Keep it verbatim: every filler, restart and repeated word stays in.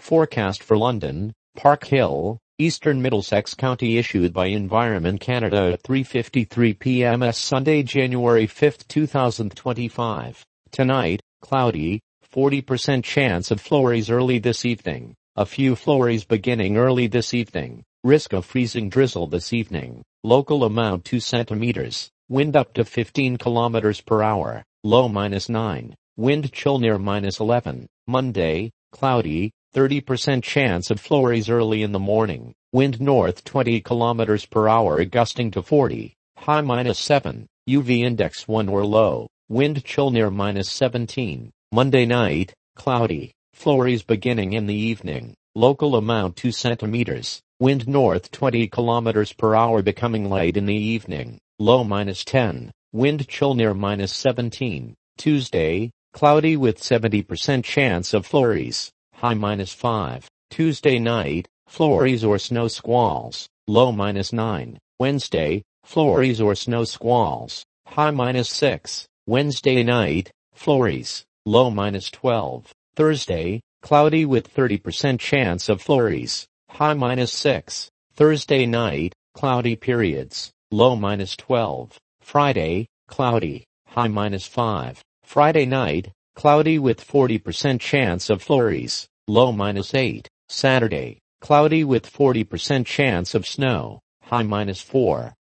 Forecast for London, Park Hill, Eastern Middlesex County issued by Environment Canada at three fifty-three p m Sunday, January fifth, two thousand twenty-five. Tonight, cloudy, forty percent chance of flurries early this evening. A few flurries beginning early this evening. Risk of freezing drizzle this evening. Local amount two centimeters. Wind up to fifteen kilometers per hour. Low minus nine. Wind chill near minus eleven. Monday, cloudy, thirty percent chance of flurries early in the morning. Wind north twenty kilometers per hour gusting to forty. High minus seven. U V index one or low. Wind chill near minus seventeen. Monday night, cloudy. Flurries beginning in the evening. Local amount two centimeters. Wind north twenty kilometers per hour becoming light in the evening. Low minus ten. Wind chill near minus seventeen. Tuesday, cloudy with seventy percent chance of flurries. High minus five. Tuesday night, flurries or snow squalls. Low minus nine. Wednesday, flurries or snow squalls. High minus six. Wednesday night, flurries. Low minus twelve. Thursday, cloudy with thirty percent chance of flurries. High minus six. Thursday night, cloudy periods. Low minus twelve. Friday, cloudy. High minus five. Friday night, cloudy with forty percent chance of flurries. Low minus eight. Saturday, cloudy with forty percent chance of snow. High minus four.